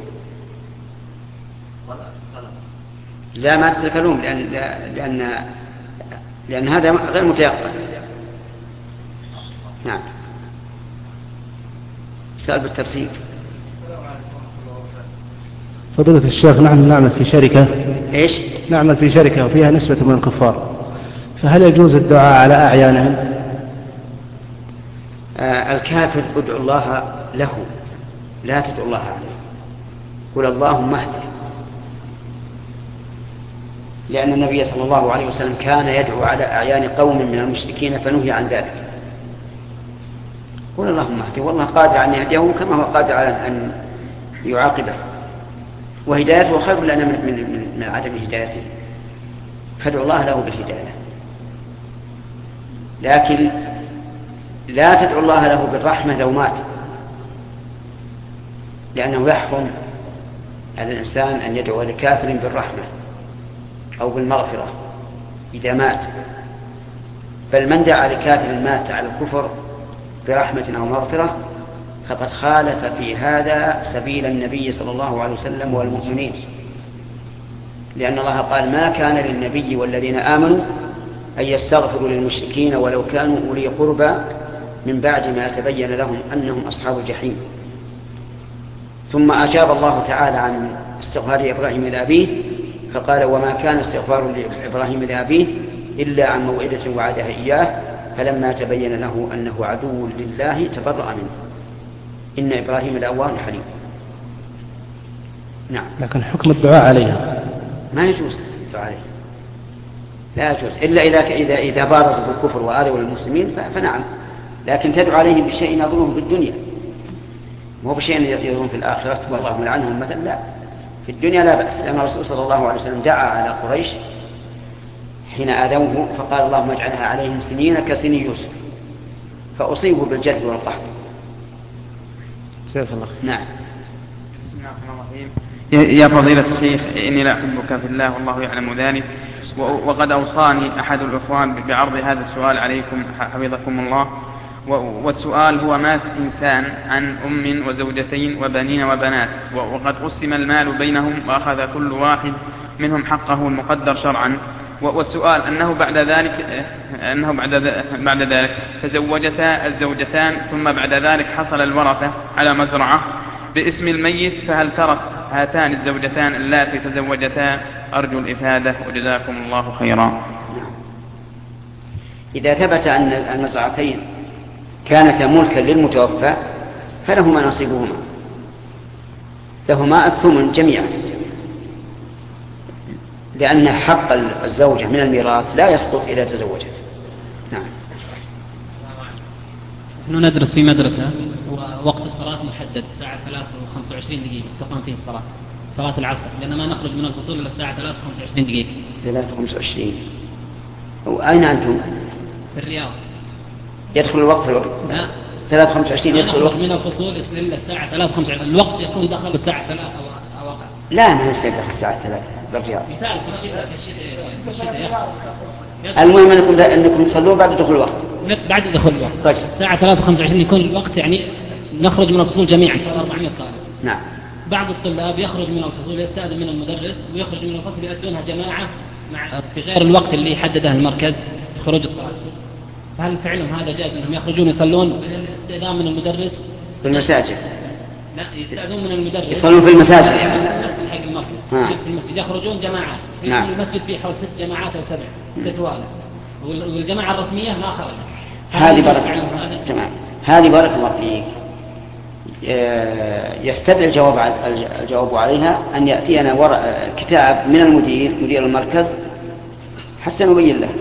لا ما تتكلم لأن, لأن, لأن هذا غير متيقن. نعم. سأل بالتفسير. فضيلة الشيخ، نحن نعمل في شركة إيش؟ نعمل في شركة وفيها نسبة من الكفار، فهل يجوز الدعاء على أعيانهم؟ آه الكافر ادعو الله له، لا تدعو الله عليه. قل اللهم اهده، لأن النبي صلى الله عليه وسلم كان يدعو على أعيان قوم من المشركين فنهي عن ذلك. قل اللهم اهده، والله قادر أن يهديه كما هو قادر على أن يعاقبه، وهدايته خير لنا من, من, من عدم هدايته، فادعو الله له بالهداية. لكن لا تدعو الله له بالرحمة لو مات، لأنه يحرم على الإنسان أن يدعو لكافر بالرحمة أو بالمغفرة إذا مات، بل من دعا لكافر مات على الكفر برحمة أو مغفرة فقد خالف في هذا سبيل النبي صلى الله عليه وسلم والمؤمنين، لأن الله قال: ما كان للنبي والذين آمنوا أن يستغفروا للمشركين ولو كانوا أولي قربى من بعد ما تبين لهم أنهم أصحاب الجحيم. ثم أجاب الله تعالى عن استغفار إبراهيم لأبيه فقال: وما كان استغفار إبراهيم لأبيه إلا عن موعدة وعدها إياه فلما تبين له أنه عدو لله تبرأ منه إن إبراهيم لأواه حليم. نعم. لكن حكم الدعاء عليها ما يجوز الدعاء عليها، لا يجوز إلا إذا إذا إذا بارزوا بالكفر وآذوا المسلمين فنعم، لكن تدعو عليهم بشيء يضرهم في الدنيا، مو بشيء يضرهم في الآخرة والله ملعنهم مثلا، لا، في الدنيا لا بأس، لأن الرسول صلى الله عليه وسلم دعا على قريش حين آذوه فقال: اللهم اجعلها عليهم سنين كسني يوسف، فأصيبوا بالجد والقحط. سيف الله. نعم. بسم الله الرحمن الرحيم. يا فضيلة الشيخ، إني لا أحبك في الله والله يعلم ذلك، وقد أوصاني أحد الأخوان بعرض هذا السؤال عليكم حفظكم الله. والسؤال هو: مات إنسان عن أم وزوجتين وبنين وبنات، وقد قسم المال بينهم وأخذ كل واحد منهم حقه المقدر شرعا، والسؤال أنه بعد ذلك أنه بعد بعد ذلك تزوجتا الزوجتان، ثم بعد ذلك حصل الورثة على مزرعة باسم الميت، فهل ترك هاتان الزوجتان اللاتي تزوجتا؟ أرجو الإفادة وجزاكم الله خيرا. إذا ثبت أن المزرعتين كانتا ملكا للمتوفى فلهما نصيبهما، لهما الثمن جميعا، لأن حق الزوجة من الميراث لا يسقط إذا تزوجت. نعم. نحن ندرس في مدرسة ووقت الصلاة محدد الساعة ثلاثة وخمسة وعشرين دقيقة تقام فيه الصلاة، صلاة العصر، لأن ما نخرج من الفصول إلى الساعة ثلاثة وخمسة وعشرين دقيقة. ثلاثة وخمسة وعشرين. وأين أنتم؟ في الرياض. يدخل الوقت الوقت؟ لا. ثلاثة وخمسة وعشرين يدخل الوقت. من الفصول إلى الساعة ثلاثة وخمسة وعشرين، الوقت يكون دخل الساعة ثلاثة أو أقل. لا، ما يستدخل الساعة ثلاثة بالرياض. مثال في الشتاء في الشتاء في الشتاء. المهم أنكم أنكم تصلون بعد دخول الوقت. بعد دخول الوقت. طيب. الساعة ثلاثة وخمسة وعشرين يكون الوقت، يعني نخرج من الفصول جميعا أربعمائة طالب. نعم. بعض الطلاب يخرج من الفصول يستأذن من المدرس ويخرج من الفصل يأتونها جماعة مع في غير الوقت اللي حدده المركز خروج الطلاب. فهل فعلهم هذا جائز أنهم يخرجون يصلون بالاستئذان من المدرس في المساجد؟ لا، يستأذون من المدرس يصلون في المساجد يعني في المسجد حق المركز في المسجد يخرجون جماعات في نعم. المسجد فيه حول ست جماعات أو سبع ست والد والجماعة الرسمية ما خرجت. هذه بارك تمام هذه بارك الله فيك. يستدعي الجواب الجواب عليها أن يأتينا وراء كتاب من المدير مدير المركز حتى نبين له.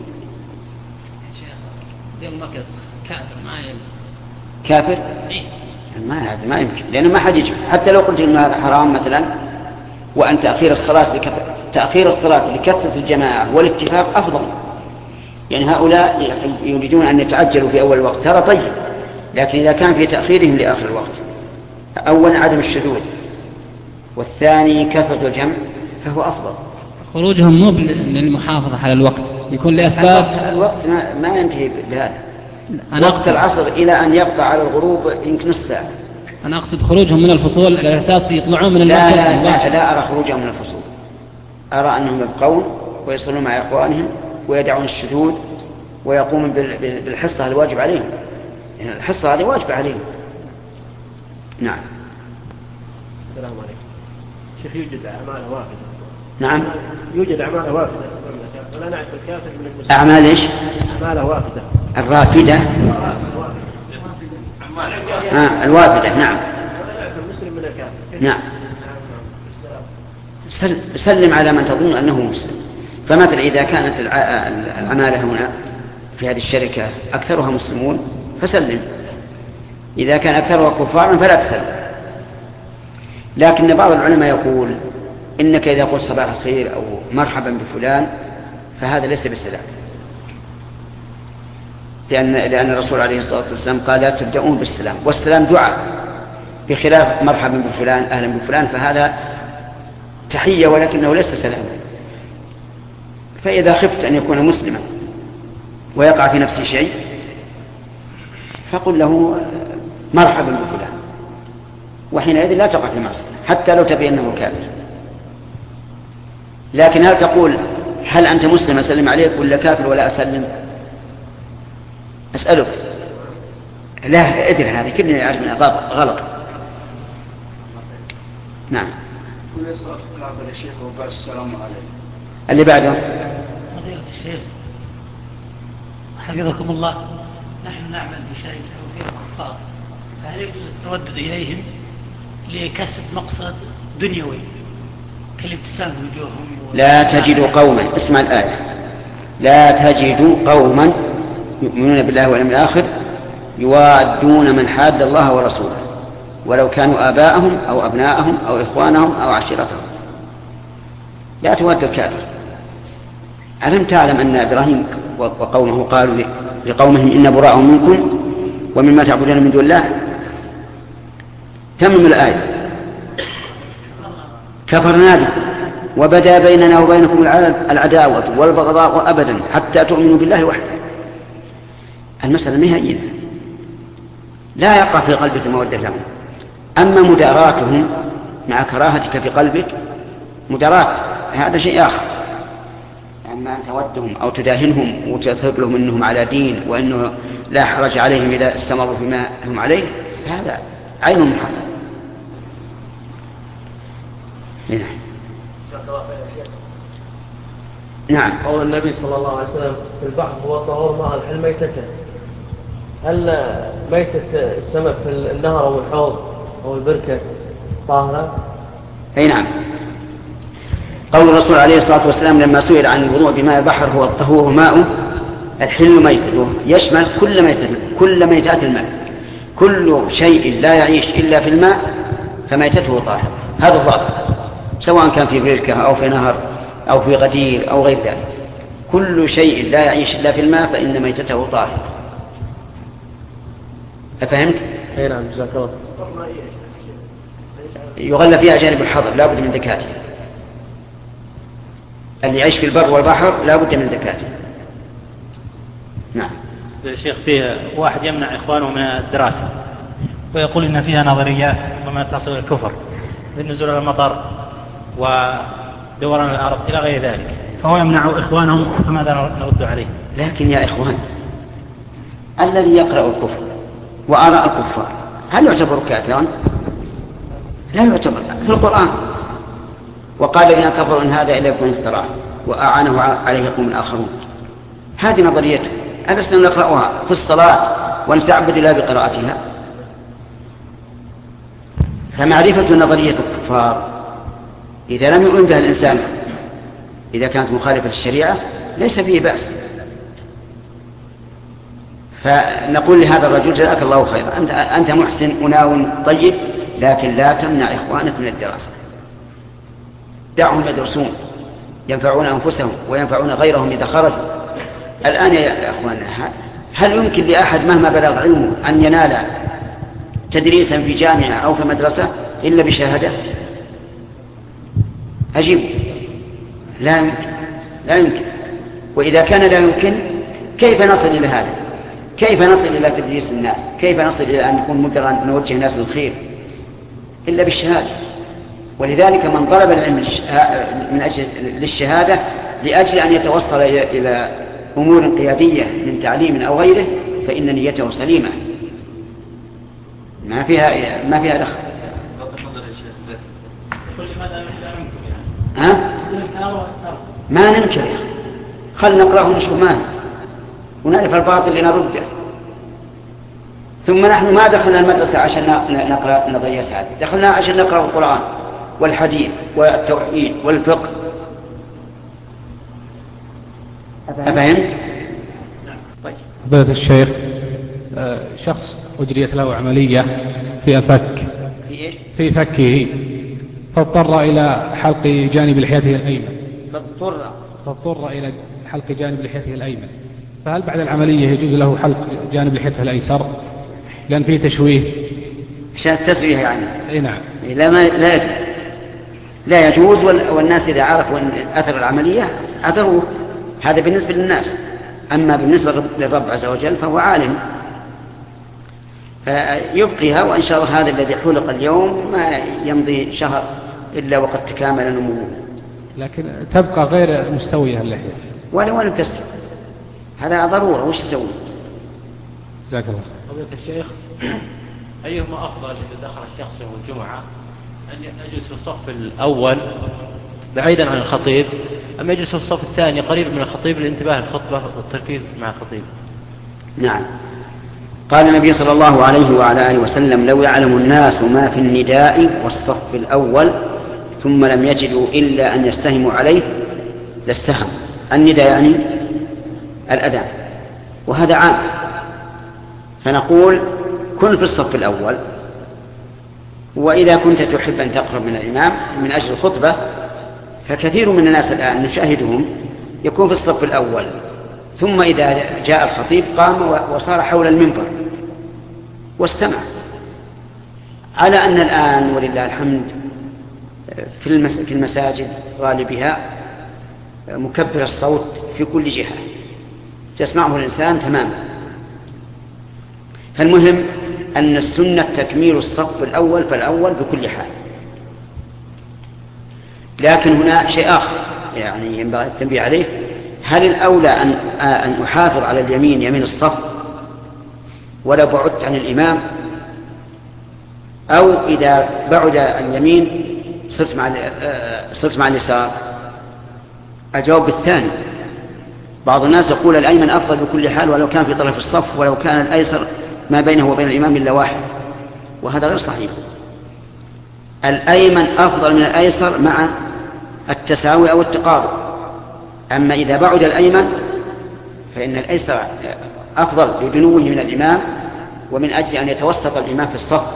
مدير المركز كافر ما يمكن. كافر؟ إيه؟ ما ما يمكن لأنه ما حد يجب حتى لو قلت إن هذا حرام مثلا وأن تأخير الصلاة لكثرة تأخير الصلاة لكثرة الجماعة والاتفاق أفضل. يعني هؤلاء يريدون أن يتعجلوا في أول الوقت ترى طيب، لكن إذا كان في تأخيرهم لآخر الوقت أولا عدم الشذوذ والثاني كثرة الجمع فهو أفضل. خروجهم مو للمحافظة على الوقت يكون لأسباب الوقت ما, ما ينتهي بهذا وقت العصر إلى أن يبقى على الغروب يمكن نص ساعة. أنا أقصد خروجهم من الفصول على أساس يطلعون من لا المركز. لا, لا, لا أرى خروجهم من الفصول، أرى أنهم يبقون ويصلون مع إخوانهم ويدعون الشذوذ ويقومون بالحصة الواجب عليهم. يعني الحصة هذه واجب عليهم. نعم. السلام عليكم. شيخ يوجد أعمال وافدة. نعم. يوجد أعمال وافدة ولا نعرف الكافر من المسلم. أعمال إيش؟ أعمال وافدة. الرافدة. آه الوافدة نعم. المسلم من الكافر. نعم. سلم على من تظن أنه مسلم. فمثلا إذا كانت العمالة هنا في هذه الشركة أكثرها مسلمون فسلم، إذا كان أكثرها كفارا فلا تسلم. لكن بعض العلماء يقول إنك إذا قلت صباح الخير أو مرحبا بفلان فهذا ليس بسلام، لأن, لأن الرسول عليه الصلاة والسلام قال لا تبدأون بالسلام، والسلام دعاء، بخلاف مرحبا بفلان أهلا بفلان فهذا تحية ولكنه ليس سلاما. فإذا خفت أن يكون مسلما ويقع في نفسه شيء فقل له مرحبا بفلان، وحينئذ لا تقع في معصية حتى لو تبين أنه كافر. لكن هل تقول هل أنت مسلم أسلم عليك ولا كافر ولا أسلم؟ أسألك. لا أدري هذه كلمة يعرف من أباب غلط. نعم. اللي بعده فضيلة الشيخ حفظكم الله، نحن نعمل بشركة وفيها كفار، فهل يجوز التردد إليهم لكسب مقصد دنيوي كالابتسام وجوههم؟ لا تجد قوما، اسمع الآية، لا تجد قوما يؤمنون بالله واليوم الآخر يوادون من حاد الله ورسوله ولو كانوا آباءهم أو أبناءهم أو إخوانهم أو عشيرتهم. لا تواد الكافر. ألم تعلم أن إبراهيم وقومه قالوا لقومهم إن براء منكم ومما تعبدون من دون الله؟ تمم الآية. كفرنا بكم وبدا بيننا وبينكم العداوة والبغضاء أبدا حتى تؤمنوا بالله وحده. المسألة نهائية، لا يقع في قلبك مودة لهم. أما مداراتهم مع كراهتك في قلبك مدارات هذا شيء آخر. أما أن تودهم أو تداهنهم وتثب لهم أنهم على دين وأنه لا حرج عليهم إذا استمروا فيما هم عليه هذا عين محرم. نعم. قول النبي صلى الله عليه وسلم في البحر هو طهور ماء الحل ميتته، هل ميتة السمك في النهر أو الحوض أو البركة طاهرة؟ أي نعم. قول الرسول عليه الصلاة والسلام لما سئل عن الوضوء بماء البحر هو الطهور ماء الحل ميتته، يشمل كل ميتة كل ميتات الماء، كل شيء لا يعيش إلا في الماء فميتته طاهرة. هذا الضابط، سواء كان في بركة أو في نهر أو في غدير أو غير ذلك، كل شيء لا يعيش إلا في الماء فإن ميتته طاهرة. أفهمت؟ أي نعم. جزاك الله. يغلى فيها جانب الحظر لا بد من زكاته. اللي يعيش في البر والبحر لا بد من زكاته. نعم. الشيخ فيه واحد يمنع إخوانه من الدراسة ويقول إن فيها نظريات وما تصل إلى الكفر بالنزول على المطر ودوران الأرض إلى غير ذلك، فهو يمنع إخوانهم، فماذا نرد عليه؟ لكن يا إخوان الذي يقرأ الكفر وآراء الكفار هل يعتبر كافرا؟ لا يعتبر في القرآن. وقال الذين كفروا إن هذا إلا يكون افتراء وأعانه عليه قوم آخرون. هذه نظريته، ألسنا نقرأها في الصلاة ونتعبد الله بقراءتها. فمعرفة نظرية الكفار إذا لم يؤمن بها الإنسان إذا كانت مخالفة للشريعة ليس فيه بأس. فنقول لهذا الرجل جزاك الله خيرا، أنت, أنت محسن مناو طيب، لكن لا تمنع إخوانك من الدراسة، دعهم يدرسون ينفعون أنفسهم وينفعون غيرهم إذا خرجوا. الآن يا أخواننا هل يمكن لأحد مهما بلغ علمه أن ينال تدريسا في جامعة أو في مدرسة إلا بشهادة؟ أجيب لا يمكن، لا يمكن. وإذا كان لا يمكن كيف نصل إلى هذا؟ كيف نصل إلى تدريس الناس؟ كيف نصل إلى أن نكون مدرا نوجه الناس للخير إلا بالشهادة؟ ولذلك من طلب العلم من أجل للشهادة لأجل أن يتوصل إلى أمور قيادية من تعليم أو غيره فإن نيته سليمة، ما فيها ما فيها دخل. ها؟ ما ننكر يا أخي، خل نقرأه ونشوف ما ونعرف الباطل لنرده. ثم نحن ما دخلنا المدرسة عشان نقرأ نظريات هذه، دخلنا عشان نقرأ القرآن والحديث والتوحيد والفقه. أفهمت؟ طيب. فضيلة الشيخ، شخص أجريت له عملية في الفك في فكه فاضطر إلى حلق جانب لحيته الأيمن فاضطر فاضطر إلى حلق جانب لحيته الأيمن، فهل بعد العملية يجوز له حلق جانب لحيته الأيسر لأن فيه تشويه؟ عشان التسوية يعني. اي نعم. لا ما لا يجوز، لا يجوز. والناس إذا عرفوا أثر العملية أثروه، هذا بالنسبة للناس. أما بالنسبة للرب عز وجل فهو عالم فيبقيها، وإن شاء الله هذا الذي حلق اليوم ما يمضي شهر إلا وقد تكامل نموه. لكن تبقى غير مستوية اللحية ولو لم تستوي، هذا ضرورة. وش تسوي؟ جزاك الله. فضيلة الشيخ، أيهما أفضل إذا دخل الشخص يوم الجمعة أن يجلس في الصف الأول بعيدا عن الخطيب أم يجلس في الصف الثاني قريب من الخطيب للانتباه للخطبة والتركيز مع الخطيب؟ نعم. قال النبي صلى الله عليه وعلى آله وسلم: لو يعلم الناس ما في النداء والصف الأول ثم لم يجدوا إلا أن يستهموا عليه لاستهم. النداء يعني الأذان، وهذا عام. فنقول كن في الصف الأول، وإذا كنت تحب أن تقرب من الإمام من أجل الخطبة فكثير من الناس الآن نشاهدهم يكون في الصف الأول، ثم إذا جاء الخطيب قام وصار حول المنبر واستمع. على أن الآن ولله الحمد في المساجد غالبها مكبر الصوت في كل جهة تسمعه الإنسان تماما. فالمهم أن السنة تكميل الصف الأول فالأول بكل حال. لكن هنا شيء آخر يعني ينبغي التنبيه عليه: هل الأولى أن أن أحافظ على اليمين يمين الصف ولا بعدت عن الإمام، أو إذا بعد اليمين صرت مع صرت مع اليسار؟ أجاوب بالثاني. بعض الناس يقول الأيمن أفضل بكل حال ولو كان في طرف الصف ولو كان الأيسر ما بينه وبين الإمام إلا واحد، وهذا غير صحيح. الأيمن أفضل من الأيسر مع التساوي أو التقارب. أما إذا بعد الأيمن فإن الأيسر أفضل لدنوه من الإمام ومن أجل أن يتوسط الإمام في الصف.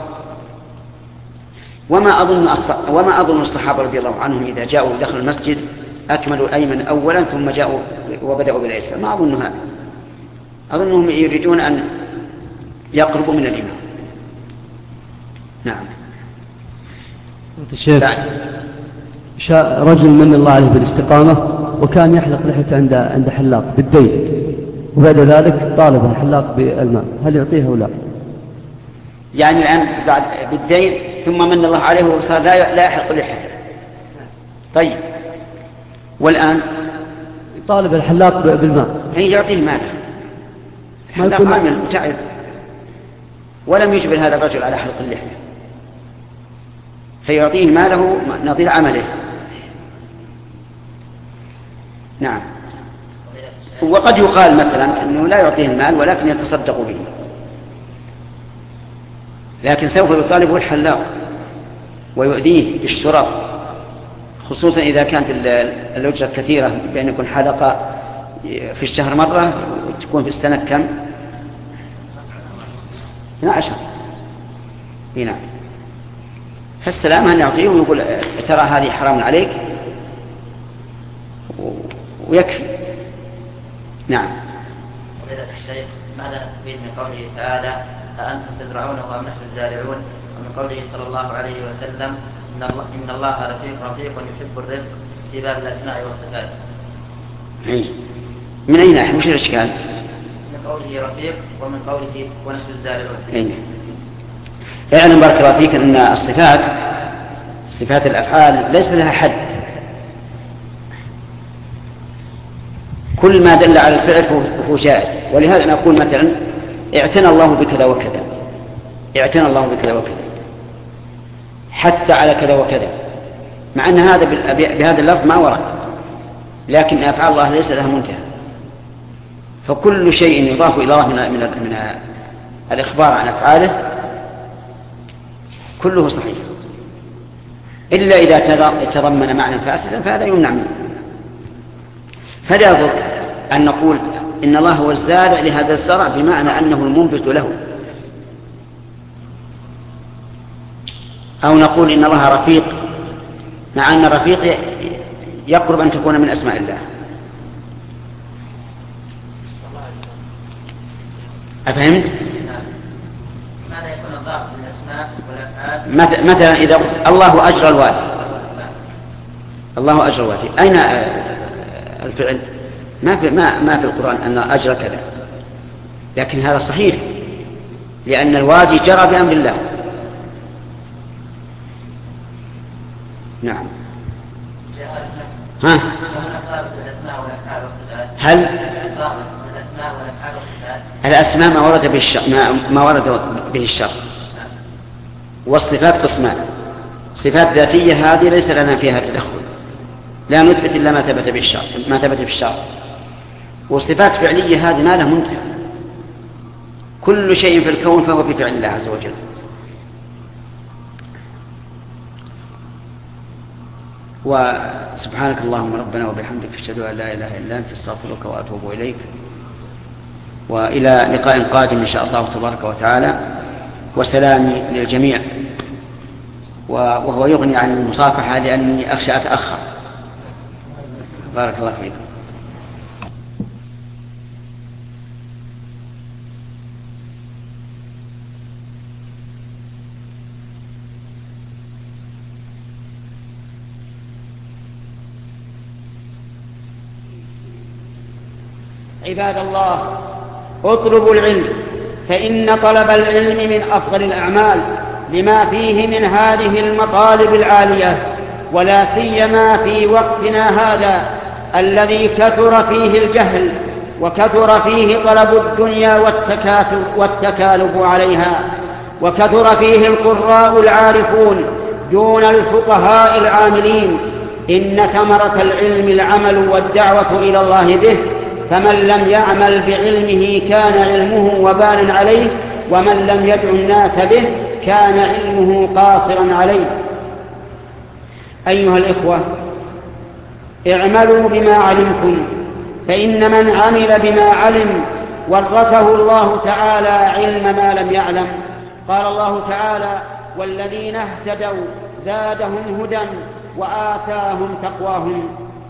وما أظن وما أظن الصحابة رضي الله عنهم إذا جاءوا داخل المسجد أكملوا الأيمن أولا ثم جاءوا وبدأوا بالأيسر، ما أظن هذا. أظنهم يريدون أن يقربوا من الإمام. نعم. الشيخ، رجل من الله عليه بالاستقامة وكان يحلق لحيته عند عند حلاق بالدين، وبعد ذلك طالب الحلاق بالماء، هل يعطيه أو لا؟ يعني الآن بعد بالدين ثم من الله عليه وصار لا لا يحلق لحيته. طيب، والآن طالب الحلاق بالماء، هي يعطيه ماذا؟ حلاق عامل متعب ولم يجبر هذا الرجل على حلق اللحية فيعطيه ماله نظير عمله. نعم. وقد يقال مثلا أنه لا يعطيه المال ولكن يتصدق به، لكن سوف يطالبه الحلاق ويؤذيه بالشرف، خصوصا إذا كانت الأجرة كثيرة، بأن يكون حلقة في الشهر مرة وتكون في السنة كم؟ اثنا عشر. هنا فالسلام أن يعطيه ويقول ترى هذه حرام عليك ويكفي. نعم. فضيلة الشيخ، ماذا نستفيد من قوله تعالى أأنتم تزرعونه أم نحن الزارعون، ومن قوله صلى الله عليه وسلم إن الله, إن الله رفيق رفيق يحب الرفق في باب الأسماء والصفات؟ من أين نحن؟ مش الإشكال؟ من قوله رفيق ومن قوله ونحن الزارعون. أين؟ اعلم بارك الله فيك أن الصفات صفات الأفعال ليس لها حد، كل ما دل على الفعل فهو جائز. ولهذا نقول مثلا اعتنى الله بكذا وكذا، اعتنى الله بكذا وكذا، حتى على كذا وكذا، مع أن هذا بهذا اللفظ ما ورد، لكن أفعال الله ليس لها منتهى. فكل شيء يضاف إلى الله من, من, من الإخبار عن أفعاله كله صحيح، إلا إذا تضمن معنى فاسدا فهذا يمنع منه. فلا يضر أن نقول إن الله هو الزارع لهذا الزرع بمعنى أنه المنبت له، أو نقول إن الله رفيق، مع أن الرفيق يقرب أن تكون من أسماء الله. أفهمت؟ ماذا يكون الضعف من الأسماء والأفعال؟ مثلا إذا الله أجرى الوادي، الله أجرى الوادي، أين الفعل؟ ما في ما ما في القرآن أن أجرى كذا، لكن هذا صحيح لأن الوادي جرى بأمر الله. نعم. ها؟ هل الأسماء ما ورد به الشر، ما ورد به الشر، والصفات قسمان، صفات ذاتية هذه ليس لنا فيها تدخل، لا نثبت إلا ما ثبت به الشر، ما ثبت في الشر. وصفات فعلية هذه ما لها منتهى، كل شيء في الكون فهو في فعل الله عز وجل. وسبحانك اللهم ربنا وبحمدك أشهد أن لا إله إلا أنت أستغفرك وأتوب إليك، وإلى لقاء قادم إن شاء الله تبارك وتعالى، وسلامي للجميع، وهو يغني عن المصافحة لأني أخشى أتأخر. بارك الله فيكم. عباد الله، اطلبوا العلم، فإن طلب العلم من أفضل الأعمال لما فيه من هذه المطالب العالية، ولا سيما في وقتنا هذا الذي كثر فيه الجهل وكثر فيه طلب الدنيا والتكالب عليها، وكثر فيه القراء العارفون دون الفقهاء العاملين. إن ثمرة العلم العمل والدعوة إلى الله به، فمن لم يعمل بعلمه كان علمه وبال عليه، ومن لم يدع الناس به كان علمه قاصرا عليه. أيها الإخوة، اعملوا بما علمتم، فإن من عمل بما علم ورثه الله تعالى علم ما لم يعلم. قال الله تعالى: والذين اهتدوا زادهم هدى وآتاهم تقواهم.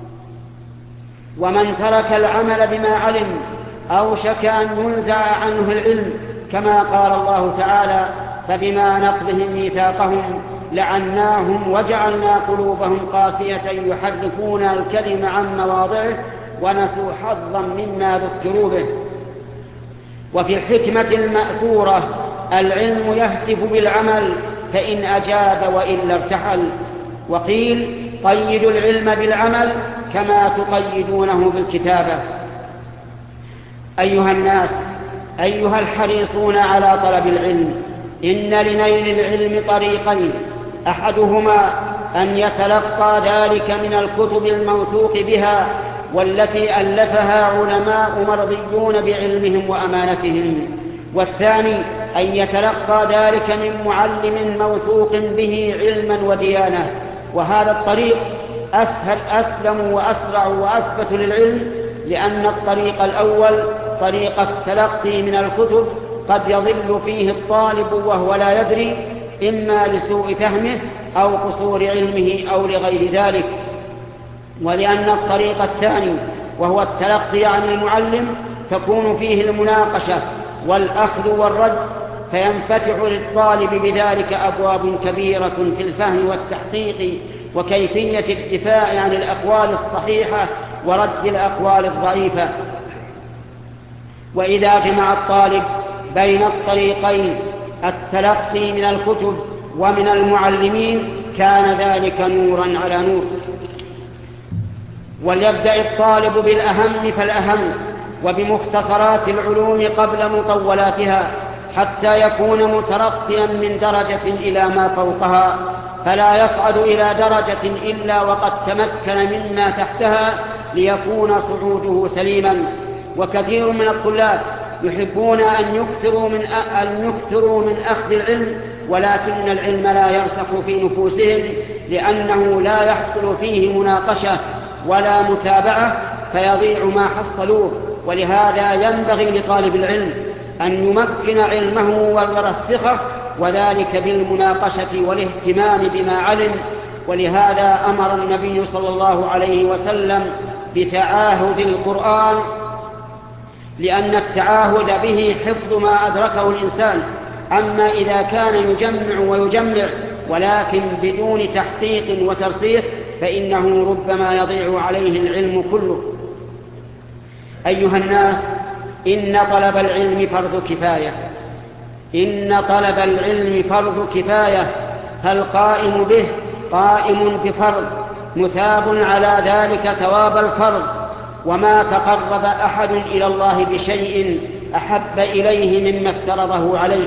ومن ترك العمل بما علم أوشك أن ينزع عنه العلم، كما قال الله تعالى: فبما نقضهم ميثاقهم لعناهم وجعلنا قلوبهم قاسية يحرفون الكلم عن مواضعه ونسوا حظا مما ذكروا به. وفي الحكمة المأثورة: العلم يهتف بالعمل فإن أجاب وإلا ارتحل. وقيل: قيدوا العلم بالعمل كما تقيدونه بالكتابة. أيها الناس، أيها الحريصون على طلب العلم، إن لنيل العلم طريقين، أحدهما أن يتلقى ذلك من الكتب الموثوق بها والتي ألفها علماء مرضيون بعلمهم وأمانتهم، والثاني أن يتلقى ذلك من معلم موثوق به علما وديانة. وهذا الطريق أسهل أسلم وأسرع وأثبت للعلم، لأن الطريق الأول طريق التلقي من الكتب قد يضل فيه الطالب وهو لا يدري، إما لسوء فهمه أو قصور علمه أو لغير ذلك. ولأن الطريق الثاني وهو التلقي عن المعلم تكون فيه المناقشة والأخذ والرد، فينفتح للطالب بذلك أبواب كبيرة في الفهم والتحقيق وكيفية الدفاع عن الأقوال الصحيحة ورد الأقوال الضعيفة. وإذا جمع الطالب بين الطريقين التلقي من الكتب ومن المعلمين كان ذلك نورا على نور. وليبدأ الطالب بالأهم فالأهم وبمختصرات العلوم قبل مطولاتها، حتى يكون مترقيا من درجة إلى ما فوقها، فلا يصعد إلى درجة إلا وقد تمكن مما تحتها ليكون صعوده سليما. وكثير من الطلاب يحبون أن يكثروا من أن يكثروا من أخذ العلم، ولكن العلم لا يرسخ في نفوسهم، لأنه لا يحصل فيه مناقشة ولا متابعة، فيضيع ما حصلوه. ولهذا ينبغي لطالب العلم أن يمكن علمه ويرسخه، وذلك بالمناقشة والاهتمام بما علم. ولهذا أمر النبي صلى الله عليه وسلم بتعاهد القرآن، لأن التعاهد به حفظ ما أدركه الإنسان. أما إذا كان يجمع ويجمع ولكن بدون تحقيق وترسيخ فإنه ربما يضيع عليه العلم كله. أيها الناس، إن طلب العلم فرض كفاية، إن طلب العلم فرض كفاية، فالقائم به قائم بفرض مثاب على ذلك ثواب الفرض. وما تقرب أحد إلى الله بشيء أحب إليه مما افترضه عليه.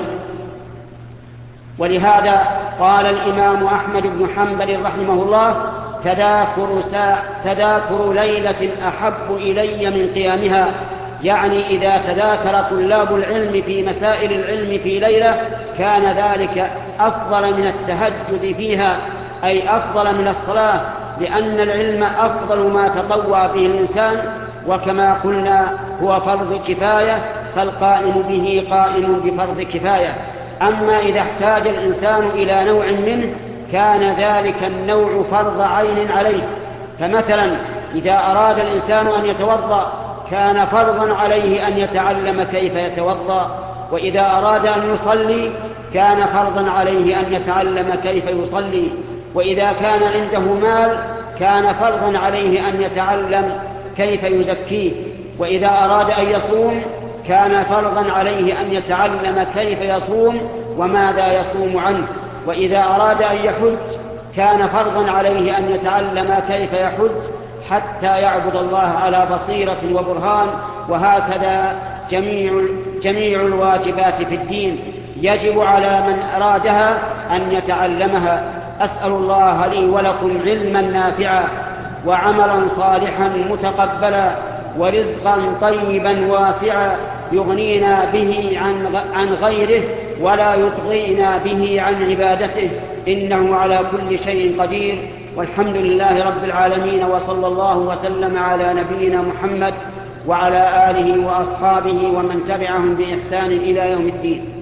ولهذا قال الإمام أحمد بن حنبل رحمه الله: تذاكر, ساعة تذاكر ليلة أحب إلي من قيامها. يعني إذا تذاكر طلاب العلم في مسائل العلم في ليلة كان ذلك أفضل من التهجد فيها، أي أفضل من الصلاة، لأن العلم أفضل ما تطوع به الإنسان. وكما قلنا هو فرض كفاية، فالقائم به قائم بفرض كفاية. أما إذا احتاج الإنسان إلى نوع منه كان ذلك النوع فرض عين عليه. فمثلا إذا أراد الإنسان أن يتوضأ كان فرضا عليه أن يتعلم كيف يتوضأ، وإذا أراد أن يصلي كان فرضا عليه أن يتعلم كيف يصلي، وإذا كان عنده مال كان فرضا عليه أن يتعلم كيف يزكيه، وإذا أراد أن يصوم كان فرضا عليه أن يتعلم كيف يصوم وماذا يصوم عنه، وإذا أراد أن يحج كان فرضا عليه أن يتعلم كيف يحج حتى يعبد الله على بصيرة وبرهان. وهكذا جميع, جميع الواجبات في الدين يجب على من أرادها أن يتعلمها. أسأل الله لي ولكم علما نافعا وعملا صالحا متقبلا ورزقا طيبا واسعا يغنينا به عن, عن غيره ولا يطغينا به عن عبادته، إنه على كل شيء قدير. والحمد لله رب العالمين، وصلى الله وسلم على نبينا محمد وعلى آله وأصحابه ومن تبعهم بإحسان إلى يوم الدين.